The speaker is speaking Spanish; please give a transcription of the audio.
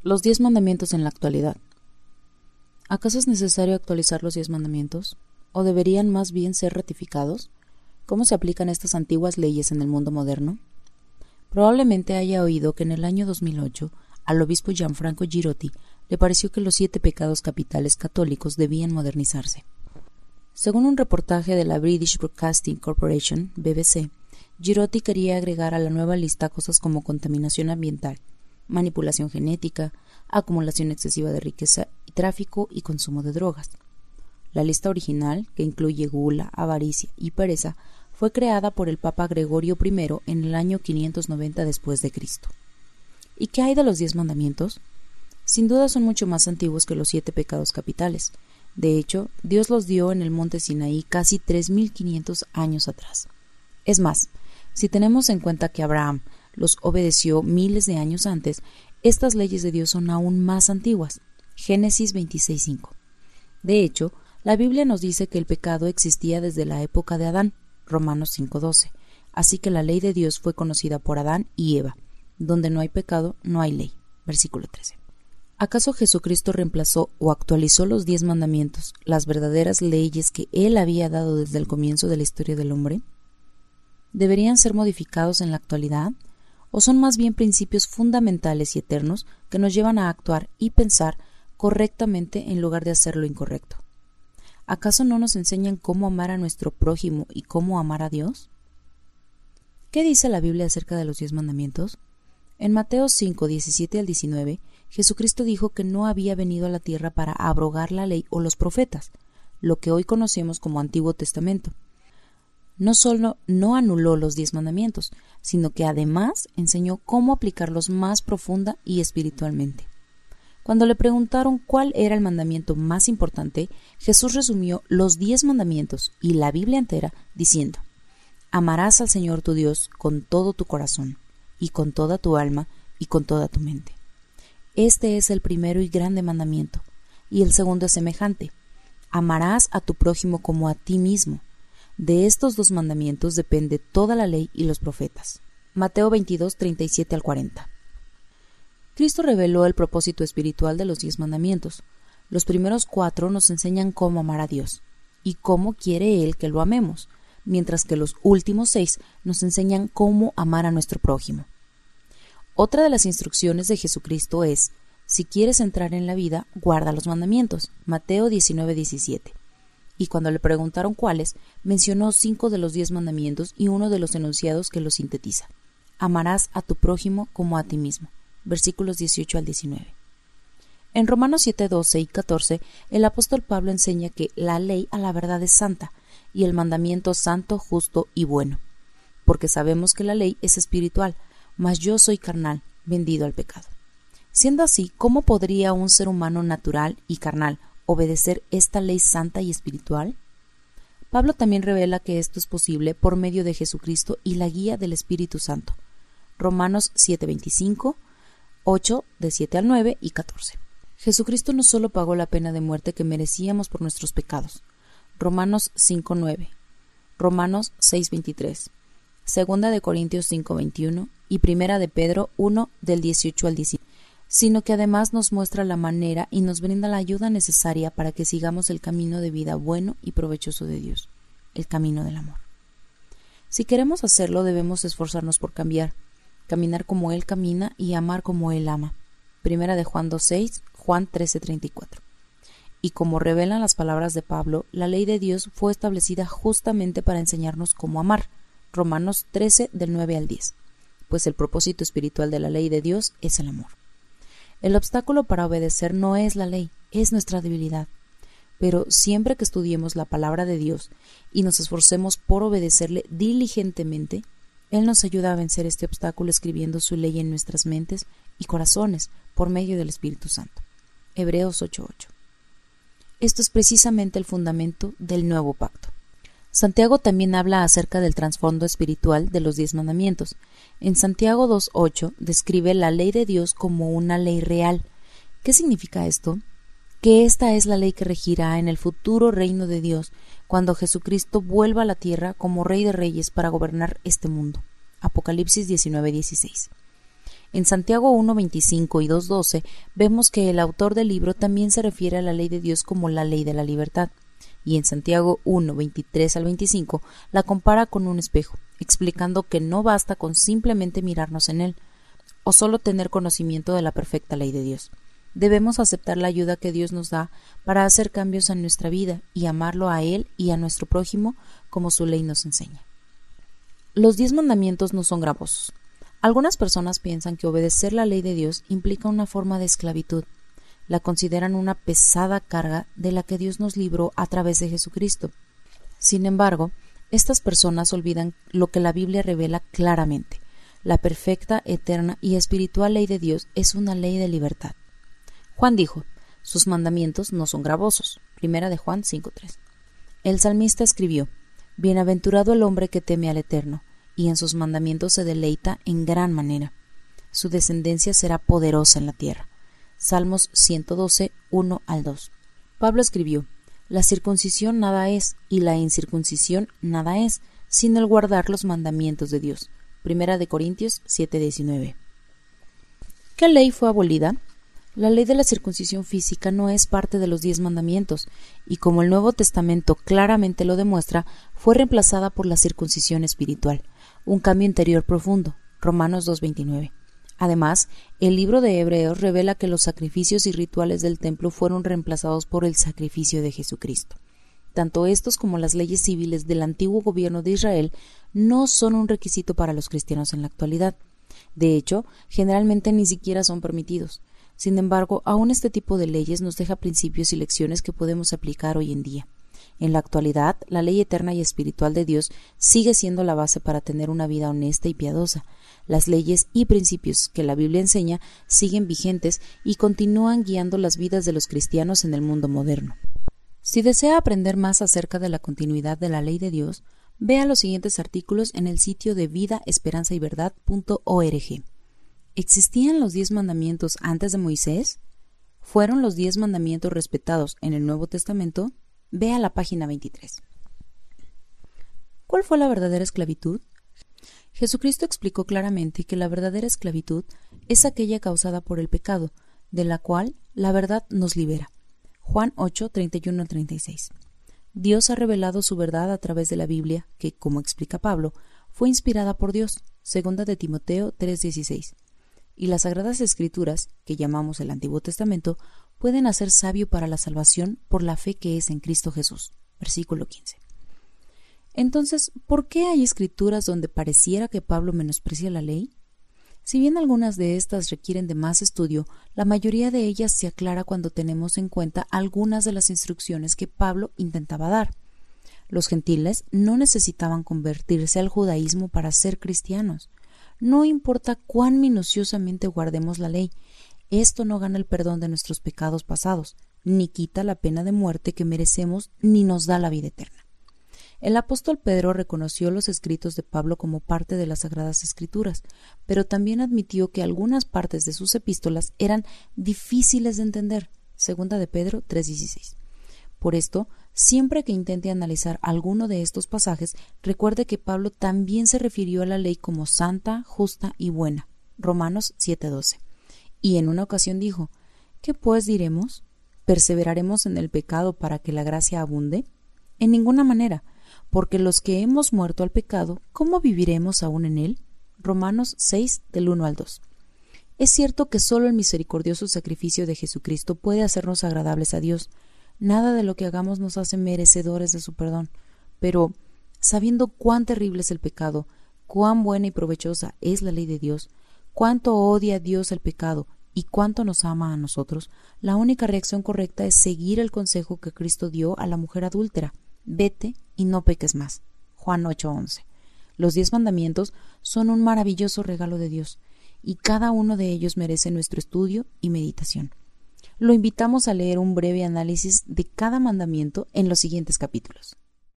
Los 10 mandamientos en la actualidad. ¿Acaso es necesario actualizar los 10 mandamientos? ¿O deberían más bien ser ratificados? ¿Cómo se aplican estas antiguas leyes en el mundo moderno? Probablemente haya oído que en el año 2008 al obispo Gianfranco Girotti le pareció que los 7 pecados capitales católicos debían modernizarse. Según un reportaje de la British Broadcasting Corporation, BBC, Girotti quería agregar a la nueva lista cosas como contaminación ambiental, manipulación genética, acumulación excesiva de riqueza y tráfico y consumo de drogas. La lista original, que incluye gula, avaricia y pereza, fue creada por el Papa Gregorio I en el año 590 después de Cristo. ¿Y qué hay de los 10 mandamientos? Sin duda son mucho más antiguos que los 7 pecados capitales. De hecho, Dios los dio en el monte Sinaí casi 3.500 años atrás. Es más, si tenemos en cuenta que Abraham los obedeció miles de años antes, estas leyes de Dios son aún más antiguas. Génesis 26:5. De hecho, la Biblia nos dice que el pecado existía desde la época de Adán, Romanos 5:12. Así que la ley de Dios fue conocida por Adán y Eva. Donde no hay pecado, no hay ley. Versículo 13. ¿Acaso Jesucristo reemplazó o actualizó los 10 mandamientos, las verdaderas leyes que Él había dado desde el comienzo de la historia del hombre? ¿Deberían ser modificados en la actualidad? ¿O son más bien principios fundamentales y eternos que nos llevan a actuar y pensar correctamente en lugar de hacer lo incorrecto? ¿Acaso no nos enseñan cómo amar a nuestro prójimo y cómo amar a Dios? ¿Qué dice la Biblia acerca de los 10 mandamientos? En Mateo 5, 17 al 19, Jesucristo dijo que no había venido a la tierra para abrogar la ley o los profetas, lo que hoy conocemos como Antiguo Testamento. No solo no anuló los 10 mandamientos, sino que además enseñó cómo aplicarlos más profunda y espiritualmente. Cuando le preguntaron cuál era el mandamiento más importante, Jesús resumió los 10 mandamientos y la Biblia entera diciendo: amarás al Señor tu Dios con todo tu corazón, y con toda tu alma, y con toda tu mente. Este es el primero y grande mandamiento, y el segundo es semejante: amarás a tu prójimo como a ti mismo. De estos 2 mandamientos depende toda la ley y los profetas. Mateo 22, 37 al 40. Cristo reveló el propósito espiritual de los 10 mandamientos. Los primeros 4 nos enseñan cómo amar a Dios y cómo quiere Él que lo amemos, mientras que los últimos 6 nos enseñan cómo amar a nuestro prójimo. Otra de las instrucciones de Jesucristo es: si quieres entrar en la vida, guarda los mandamientos. Mateo 19, 17. Y cuando le preguntaron cuáles, mencionó 5 de los 10 mandamientos y uno de los enunciados que los sintetiza: amarás a tu prójimo como a ti mismo. Versículos 18 al 19. En Romanos 7, 12 y 14, el apóstol Pablo enseña que la ley a la verdad es santa y el mandamiento santo, justo y bueno, porque sabemos que la ley es espiritual, mas yo soy carnal, vendido al pecado. Siendo así, ¿cómo podría un ser humano natural y carnal obedecer esta ley santa y espiritual? Pablo también revela que esto es posible por medio de Jesucristo y la guía del Espíritu Santo. Romanos 7:25, 8, de 7 al 9 y 14. Jesucristo no solo pagó la pena de muerte que merecíamos por nuestros pecados. Romanos 5:9, Romanos 6:23, Segunda de Corintios 5:21 y Primera de Pedro 1, del 18 al 19, sino que además nos muestra la manera y nos brinda la ayuda necesaria para que sigamos el camino de vida bueno y provechoso de Dios, el camino del amor. Si queremos hacerlo, debemos esforzarnos por cambiar, caminar como Él camina y amar como Él ama. Primera de Juan 2:6, Juan 13:34. Y como revelan las palabras de Pablo, la ley de Dios fue establecida justamente para enseñarnos cómo amar. Romanos 13, del 9 al 10. Pues el propósito espiritual de la ley de Dios es el amor. El obstáculo para obedecer no es la ley, es nuestra debilidad. Pero siempre que estudiemos la palabra de Dios y nos esforcemos por obedecerle diligentemente, Él nos ayuda a vencer este obstáculo escribiendo su ley en nuestras mentes y corazones por medio del Espíritu Santo. Hebreos 8:8. Esto es precisamente el fundamento del nuevo pacto. Santiago también habla acerca del trasfondo espiritual de los 10 mandamientos. En Santiago 2:8 describe la ley de Dios como una ley real. ¿Qué significa esto? Que esta es la ley que regirá en el futuro reino de Dios, cuando Jesucristo vuelva a la tierra como Rey de Reyes para gobernar este mundo. Apocalipsis 19:16. En Santiago 1:25 y 2:12 vemos que el autor del libro también se refiere a la ley de Dios como la ley de la libertad, y en Santiago 1:23 al 25 la compara con un espejo, explicando que no basta con simplemente mirarnos en él, o solo tener conocimiento de la perfecta ley de Dios. Debemos aceptar la ayuda que Dios nos da para hacer cambios en nuestra vida y amarlo a Él y a nuestro prójimo como su ley nos enseña. Los 10 mandamientos no son gravosos. Algunas personas piensan que obedecer la ley de Dios implica una forma de esclavitud. La consideran una pesada carga de la que Dios nos libró a través de Jesucristo. Sin embargo, estas personas olvidan lo que la Biblia revela claramente. La perfecta, eterna y espiritual ley de Dios es una ley de libertad. Juan dijo, sus mandamientos no son gravosos. Primera de Juan 5:3. El salmista escribió, bienaventurado el hombre que teme al Eterno, y en sus mandamientos se deleita en gran manera. Su descendencia será poderosa en la tierra. Salmos 112, 1 al 2. Pablo escribió, la circuncisión nada es, y la incircuncisión nada es, sino el guardar los mandamientos de Dios. Primera de Corintios 7:19. ¿Qué ley fue abolida? La ley de la circuncisión física no es parte de los 10 mandamientos, y como el Nuevo Testamento claramente lo demuestra, fue reemplazada por la circuncisión espiritual, un cambio interior profundo. Romanos 2:29. Además, el libro de Hebreos revela que los sacrificios y rituales del templo fueron reemplazados por el sacrificio de Jesucristo. Tanto estos como las leyes civiles del antiguo gobierno de Israel no son un requisito para los cristianos en la actualidad. De hecho, generalmente ni siquiera son permitidos. Sin embargo, aún este tipo de leyes nos deja principios y lecciones que podemos aplicar hoy en día. En la actualidad, la ley eterna y espiritual de Dios sigue siendo la base para tener una vida honesta y piadosa. Las leyes y principios que la Biblia enseña siguen vigentes y continúan guiando las vidas de los cristianos en el mundo moderno. Si desea aprender más acerca de la continuidad de la ley de Dios, vea los siguientes artículos en el sitio de vidaesperanzayverdad.org. ¿Existían los 10 mandamientos antes de Moisés? ¿Fueron los 10 mandamientos respetados en el Nuevo Testamento? Vea la página 23. ¿Cuál fue la verdadera esclavitud? Jesucristo explicó claramente que la verdadera esclavitud es aquella causada por el pecado, de la cual la verdad nos libera. Juan 8, 31-36. Dios ha revelado su verdad a través de la Biblia, que, como explica Pablo, fue inspirada por Dios. Segunda de Timoteo 3:16. Y las Sagradas Escrituras, que llamamos el Antiguo Testamento, pueden hacer sabio para la salvación por la fe que es en Cristo Jesús. Versículo 15. Entonces, ¿por qué hay escrituras donde pareciera que Pablo menosprecia la ley? Si bien algunas de estas requieren de más estudio, la mayoría de ellas se aclara cuando tenemos en cuenta algunas de las instrucciones que Pablo intentaba dar. Los gentiles no necesitaban convertirse al judaísmo para ser cristianos. No importa cuán minuciosamente guardemos la ley, esto no gana el perdón de nuestros pecados pasados, ni quita la pena de muerte que merecemos, ni nos da la vida eterna. El apóstol Pedro reconoció los escritos de Pablo como parte de las Sagradas Escrituras, pero también admitió que algunas partes de sus epístolas eran difíciles de entender. Segunda de Pedro 3:16. Por esto, siempre que intente analizar alguno de estos pasajes, recuerde que Pablo también se refirió a la ley como santa, justa y buena. Romanos 7:12. Y en una ocasión dijo, ¿qué pues diremos? ¿Perseveraremos en el pecado para que la gracia abunde? En ninguna manera, porque los que hemos muerto al pecado, ¿cómo viviremos aún en él? Romanos 6, del 1 al 2. Es cierto que solo el misericordioso sacrificio de Jesucristo puede hacernos agradables a Dios. Nada de lo que hagamos nos hace merecedores de su perdón, pero sabiendo cuán terrible es el pecado, cuán buena y provechosa es la ley de Dios, cuánto odia Dios el pecado y cuánto nos ama a nosotros, la única reacción correcta es seguir el consejo que Cristo dio a la mujer adúltera: vete y no peques más. Juan 8:11. Los 10 mandamientos son un maravilloso regalo de Dios, y cada uno de ellos merece nuestro estudio y meditación. Lo invitamos a leer un breve análisis de cada mandamiento en los siguientes capítulos.